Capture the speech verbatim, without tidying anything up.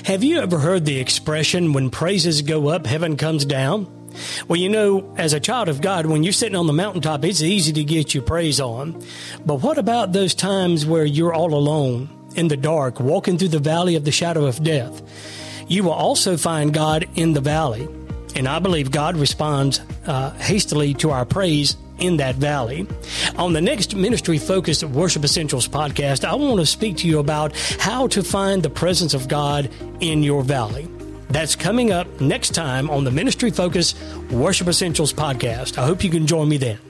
Have you ever heard the expression, when praises go up, heaven comes down? Well, you know, as a child of God, when you're sitting on the mountaintop, it's easy to get your praise on. But what about those times where you're all alone, in the dark, walking through the valley of the shadow of death? You will also find God in the valley. And I believe God responds uh, hastily to our praise in that valley. On the next Ministry Focused Worship Essentials podcast, I want to speak to you about how to find the presence of God in your valley. That's coming up next time on the Ministry Focused Worship Essentials podcast. I hope you can join me then.